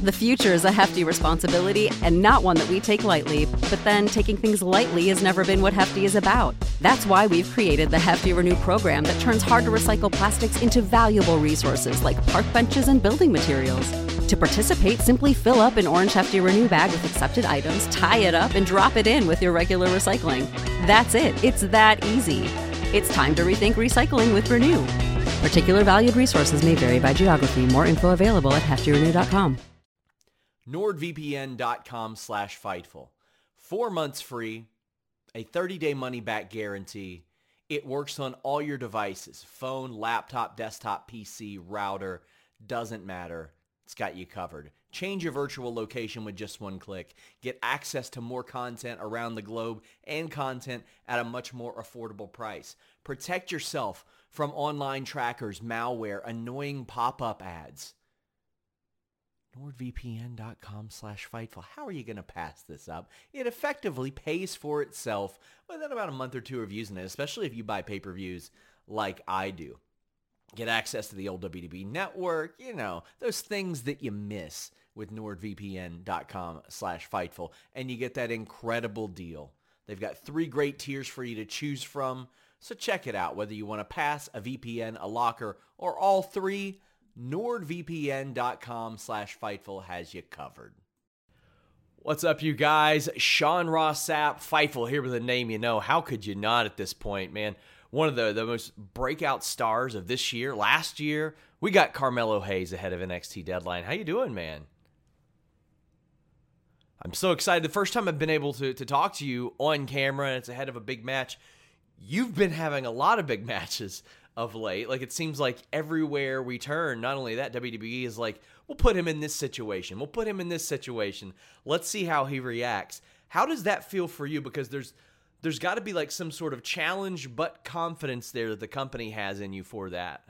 The future is a hefty responsibility and not one that we take lightly, but then taking things lightly has never been what Hefty is about. That's why we've created the Hefty Renew program that turns hard-to-recycle plastics into valuable resources like park benches and building materials. To participate, simply fill up an orange Hefty Renew bag with accepted items, tie it up, and drop it in with your regular recycling. That's it. It's that easy. It's time to rethink recycling with Renew. Particular valued resources may vary by geography. More info available at heftyrenew.com. NordVPN.com/Fightful. 4 months free, a 30-day money-back guarantee. It works on all your devices, phone, laptop, desktop, PC, router, doesn't matter. It's got you covered. Change your virtual location with just one click. Get access to more content around the globe and content at a much more affordable price. Protect yourself from online trackers, malware, annoying pop-up ads. NordVPN.com/Fightful. How are you going to pass this up? It effectively pays for itself within about a month or two of using it, especially if you buy pay-per-views like I do. Get access to the old WWE network, those things that you miss with NordVPN.com/Fightful. And you get that incredible deal. They've got 3 great tiers for you to choose from. So check it out, whether you want to pass, a VPN, a locker, or all 3. NordVPN.com/Fightful has you covered. What's up, you guys? Sean Ross Sapp, Fightful here with a name you know. How could you not at this point, man? One of the most breakout stars of this year. Last year, we got Carmelo Hayes ahead of NXT Deadline. How you doing, man? I'm so excited. The first time I've been able to talk to you on camera, and it's ahead of a big match. You've been having a lot of big matches of late. Like, it seems like everywhere we turn, not only that, WWE is like, we'll put him in this situation. We'll put him in this situation. Let's see how he reacts. How does that feel for you? Because there's got to be like some sort of challenge but confidence there that the company has in you for that.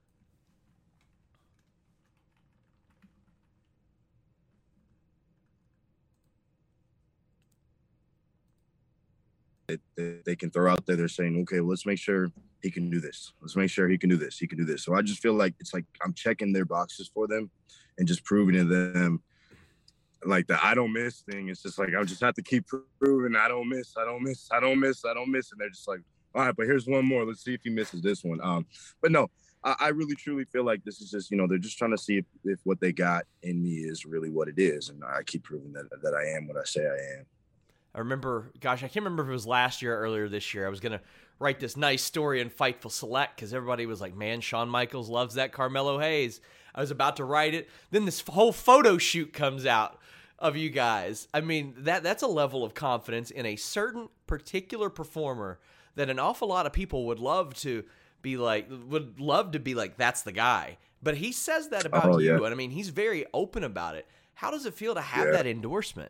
They can throw out there, they're saying, okay, well, let's make sure he can do this. Let's make sure he can do this. He can do this. So I just feel like it's like I'm checking their boxes for them and just proving to them like the I don't miss thing. It's just like I just have to keep proving I don't miss. And they're just like, all right, but here's one more. Let's see if he misses this one. But no, I really truly feel like this is just, they're just trying to see if what they got in me is really what it is. And I keep proving that I am what I say I am. I remember, I can't remember if it was last year or earlier this year. I was going to write this nice story in Fightful Select because everybody was like, man, Shawn Michaels loves that Carmelo Hayes. I was about to write it. Then this whole photo shoot comes out of you guys. I mean, that's a level of confidence in a certain particular performer that an awful lot of people would love to be like, that's the guy. But he says that about you. Yeah. And I mean, he's very open about it. How does it feel to have that endorsement?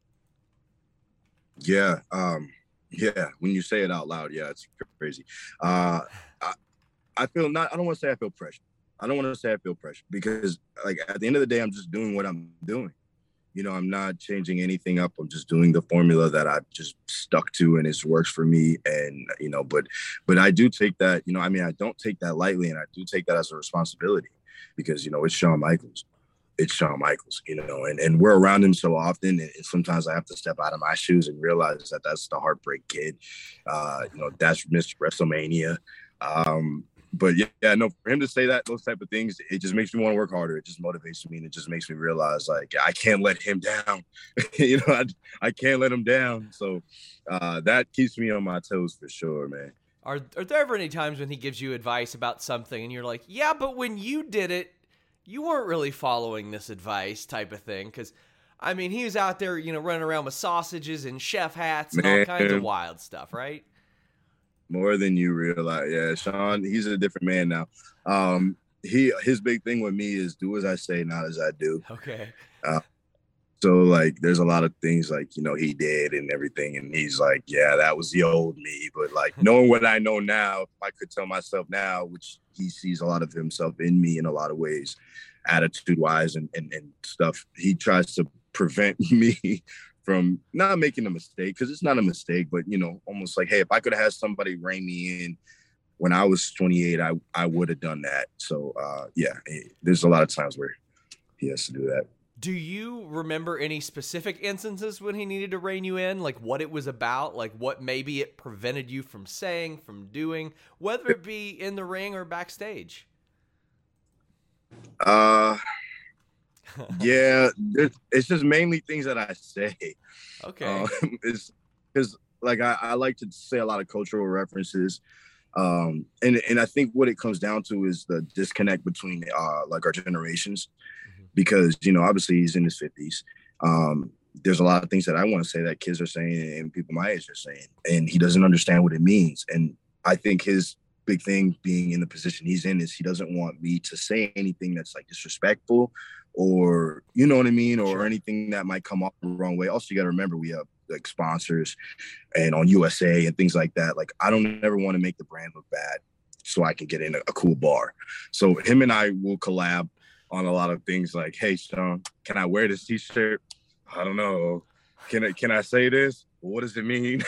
Yeah. When you say it out loud, it's crazy. I don't want to say I feel pressure. I don't want to say I feel pressure because like at the end of the day, I'm just doing what I'm doing. I'm not changing anything up. I'm just doing the formula that I've just stuck to and it works for me. And, but I do take that, I don't take that lightly and I do take that as a responsibility because, it's Shawn Michaels. It's Shawn Michaels, and we're around him so often. And sometimes I have to step out of my shoes and realize that that's the Heartbreak Kid. That's Mr. WrestleMania. But for him to say those type of things, it just makes me want to work harder. It just motivates me and it just makes me realize like, I can't let him down. I can't let him down. So that keeps me on my toes for sure, man. Are there ever any times when he gives you advice about something and you're like, yeah, but when you did it, you weren't really following this advice type of thing? Because, I mean, he was out there, running around with sausages and chef hats and all kinds of wild stuff, right? More than you realize. Yeah, Shawn, he's a different man now. His big thing with me is do as I say, not as I do. Okay. So, like, there's a lot of things, like, he did and everything. And he's like, yeah, that was the old me. But, like, knowing what I know now, I could tell myself now, which he sees a lot of himself in me in a lot of ways, attitude-wise and stuff. He tries to prevent me from not making a mistake, because it's not a mistake, but, almost like, hey, if I could have had somebody rein me in when I was 28, I would have done that. So, there's a lot of times where he has to do that. Do you remember any specific instances when he needed to rein you in? Like what it was about, like what maybe it prevented you from saying, from doing, whether it be in the ring or backstage? Yeah, it's just mainly things that I say. Okay. It's because like I like to say a lot of cultural references. And I think what it comes down to is the disconnect between like our generations, because obviously he's in his 50s. There's a lot of things that I want to say that kids are saying and people my age are saying, and he doesn't understand what it means. And I think his big thing being in the position he's in is he doesn't want me to say anything that's like disrespectful or you know what I mean, or anything that might come off the wrong way. Also, you got to remember we have like sponsors and on USA and things like that. Like I don't ever want to make the brand look bad so I can get in a cool bar. So him and I will collab on a lot of things like, hey, Sean, can I wear this t-shirt? I don't know. Can I say this? What does it mean?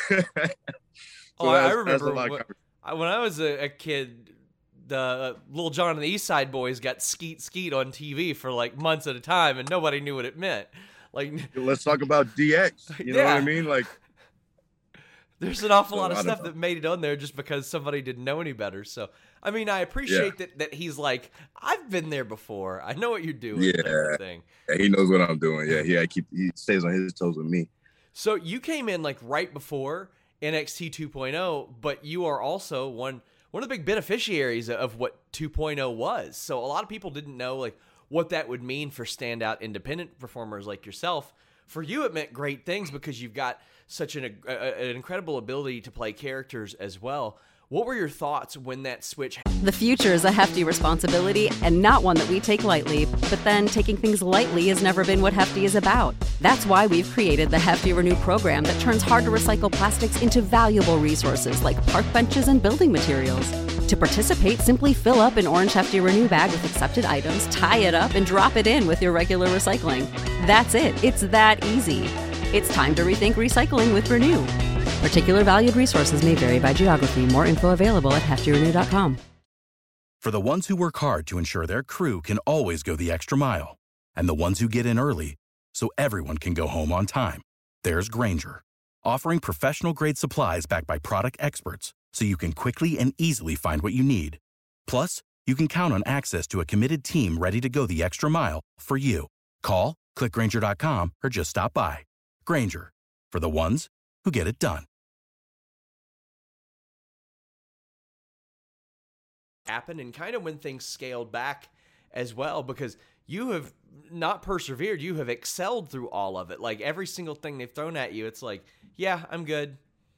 I remember when I was a kid, the Little John and the East Side Boys got skeet on TV for like months at a time, and nobody knew what it meant. Like, let's talk about DX. You know what I mean? Like, there's an awful lot of stuff that made it on there just because somebody didn't know any better. So, I mean, I appreciate that he's like, I've been there before. I know what you're doing. Yeah, he knows what I'm doing. Yeah, he stays on his toes with me. So you came in like right before NXT 2.0, but you are also one of the big beneficiaries of what 2.0 was. So a lot of people didn't know like what that would mean for standout independent performers like yourself. For you, it meant great things because you've got such an incredible ability to play characters as well. What were your thoughts when that switch happened? The future is a hefty responsibility and not one that we take lightly, but then taking things lightly has never been what Hefty is about. That's why we've created the Hefty Renew program that turns hard-to-recycle plastics into valuable resources like park benches and building materials. To participate, simply fill up an orange Hefty Renew bag with accepted items, tie it up, and drop it in with your regular recycling. That's it. It's that easy. It's time to rethink recycling with Renew. Particular valued resources may vary by geography. More info available at heftyrenew.com. For the ones who work hard to ensure their crew can always go the extra mile, and the ones who get in early so everyone can go home on time, there's Grainger, offering professional-grade supplies backed by product experts so you can quickly and easily find what you need. Plus, you can count on access to a committed team ready to go the extra mile for you. Call, click Grainger.com, or just stop by. Grainger, for the ones who get it done. Happened and kind of when things scaled back as well, because you have not persevered, you have excelled through all of it. Like every single thing they've thrown at you, it's like, yeah, I'm good.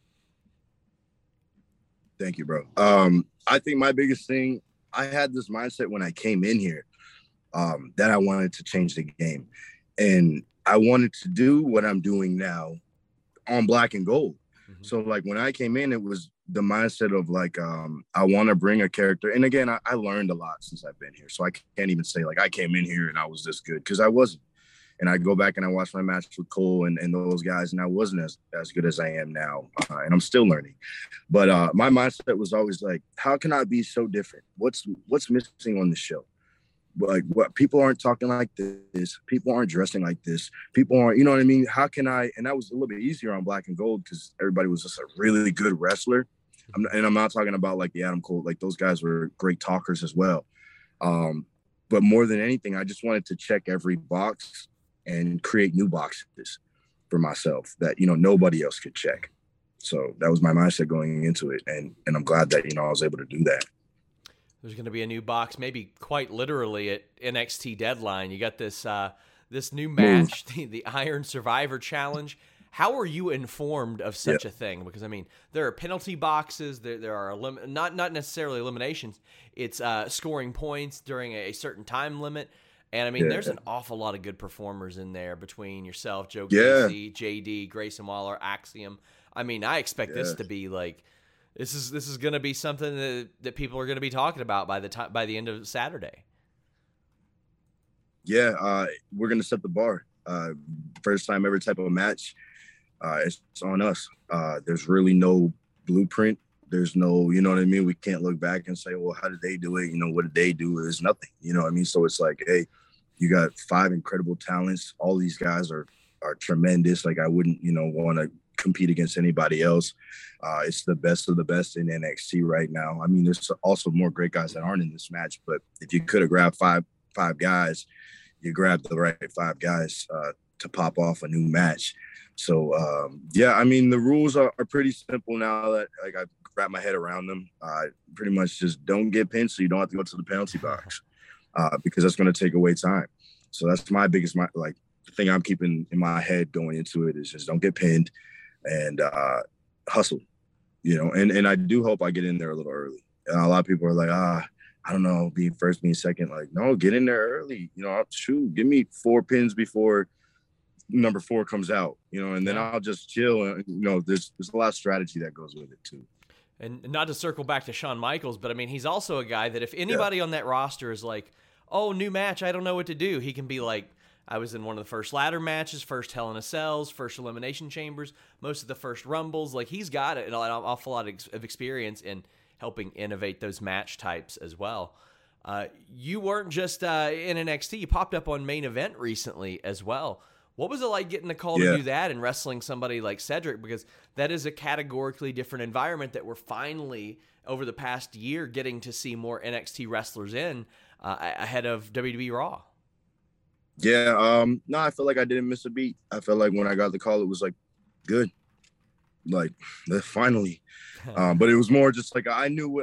Thank you, bro. I think my biggest thing, I had this mindset when I came in here that I wanted to change the game, and I wanted to do what I'm doing now on Black and Gold. So like when I came in, it was the mindset of like, I want to bring a character. And again, I learned a lot since I've been here. So I can't even say like I came in here and I was this good, because I wasn't. And I go back and I watch my match with Cole and those guys, and I wasn't as good as I am now. And I'm still learning. But my mindset was always like, how can I be so different? What's missing on the show? Like, what, people aren't talking like this, people aren't dressing like this, people aren't, you know what I mean? How can I? And that was a little bit easier on Black and Gold because everybody was just a really good wrestler. I'm not talking about like the Adam Cole, like those guys were great talkers as well. But more than anything, I just wanted to check every box and create new boxes for myself that, nobody else could check. So that was my mindset going into it. And I'm glad that, I was able to do that. There's going to be a new box, maybe quite literally at NXT Deadline. You got this this new match, the Iron Survivor Challenge. How are you informed of such a thing? Because I mean, there are penalty boxes. There are not necessarily eliminations. It's scoring points during a certain time limit. And I mean, there's an awful lot of good performers in there between yourself, Joe Gacy, JD, Grayson Waller, Axiom. I mean, I expect this to be like. This is going to be something that people are going to be talking about by the end of Saturday. Yeah, we're going to set the bar. First time ever type of match. It's on us. There's really no blueprint. There's no, you know what I mean? We can't look back and say, well, how did they do it? What did they do? There's nothing, you know what I mean? So it's like, hey, You got 5 incredible talents. All these guys are tremendous. Like I wouldn't, want to compete against anybody else. It's the best of the best in NXT right now. I mean, there's also more great guys that aren't in this match, but if you could have grabbed five guys, you grabbed the right 5 guys to pop off a new match. So I mean, the rules are pretty simple now that like I've wrapped my head around them. Pretty much just don't get pinned so you don't have to go to the penalty box because that's going to take away time. So that's my biggest the thing I'm keeping in my head going into it is just don't get pinned and hustle, and I do hope I get in there a little early. And a lot of people are like, I don't know, being first, being second. Like, no, get in there early. Shoot, give me 4 pins before number 4 comes out, and then I'll just chill. And, there's a lot of strategy that goes with it too. And not to circle back to Shawn Michaels, but I mean, he's also a guy that if anybody on that roster is like, oh, new match, I don't know what to do, he can be like, I was in one of the first ladder matches, first Hell in a Cells, first Elimination Chambers, most of the first Rumbles. Like, he's got an awful lot of experience in helping innovate those match types as well. You weren't just in NXT. You popped up on Main Event recently as well. What was it like getting the call to do that and wrestling somebody like Cedric? Because that is a categorically different environment that we're finally, over the past year, getting to see more NXT wrestlers in ahead of WWE Raw. Yeah, no, I feel like I didn't miss a beat. I felt like when I got the call, it was like, good. Like, finally. But it was more just like I knew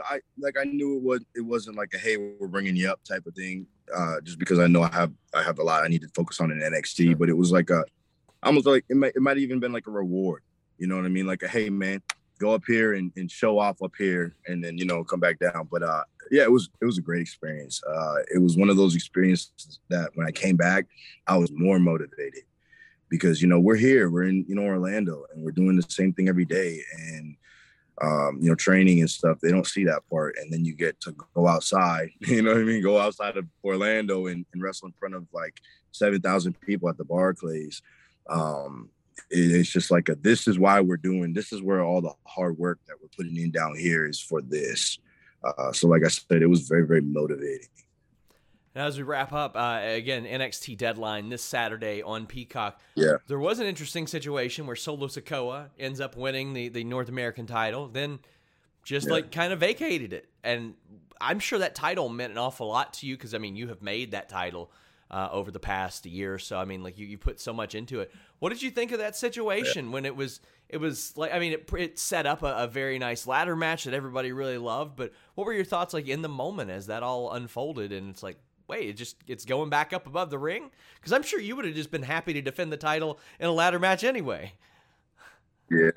it wasn't like a hey, we're bringing you up type of thing. Just because I know I have a lot I need to focus on in NXT. Sure. But it was like almost like it might have even been like a reward. You know what I mean? Like a hey man, go up here and show off up here, and then come back down. But it was a great experience. It was one of those experiences that when I came back, I was more motivated because we're here, we're in Orlando, and we're doing the same thing every day, and training and stuff. They don't see that part, and then you get to go outside. You know what I mean? Go outside of Orlando and wrestle in front of like 7,000 people at the Barclays. It's just like this is why we're doing. This is where all the hard work that we're putting in down here is for this. So like I said, it was very, very motivating. And as we wrap up, again, NXT Deadline this Saturday on Peacock. Yeah. There was an interesting situation where Solo Sikoa ends up winning the North American title, then just kind of vacated it. And I'm sure that title meant an awful lot to you because, I mean, you have made that title over the past year. So, I mean, like you put so much into it. What did you think of that situation when it was like, I mean, it set up a very nice ladder match that everybody really loved. But what were your thoughts like in the moment as that all unfolded? And it's like, wait, it's going back up above the ring? Because I'm sure you would have just been happy to defend the title in a ladder match anyway. Yeah.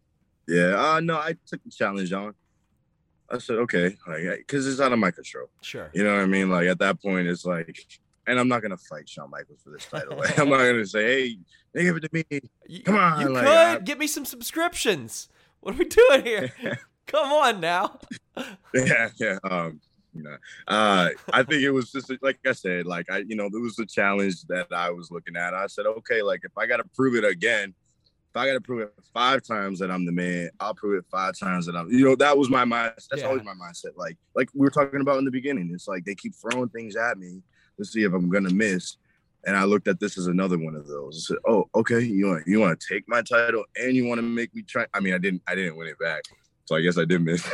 No, I took the challenge on. I said, okay, because it's out of my control. Sure. You know what I mean? Like, at that point, it's like, and I'm not going to fight Shawn Michaels for this title. Like, I'm not going to say, hey, they give it to me. Come on. You like, could. Get me some subscriptions. What are we doing here? Come on now. Yeah. I think it was just like I said, like there was a challenge that I was looking at. I said, okay, like if I got to prove it again, if I got to prove it 5 times that I'm the man, I'll prove it 5 times that I'm. That was my mindset. That's always my mindset. Like we were talking about in the beginning, it's like they keep throwing things at me. Let's see if I'm gonna miss. And I looked at this as another one of those. I said, oh, okay, you want to take my title and you want to make me try. I mean, I didn't win it back, so I guess I did miss.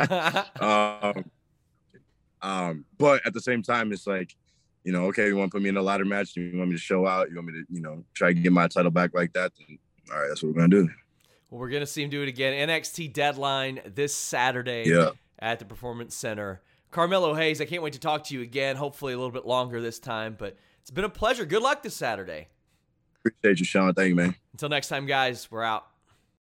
But at the same time, it's like, okay, you want to put me in a ladder match? You want me to show out? You want me to, try to get my title back like that? Then, all right, that's what we're going to do. Well, we're going to see him do it again. NXT Deadline this Saturday at the Performance Center. Carmelo Hayes, I can't wait to talk to you again, hopefully a little bit longer this time, but it's been a pleasure. Good luck this Saturday. Appreciate you, Sean. Thank you, man. Until next time, guys, we're out.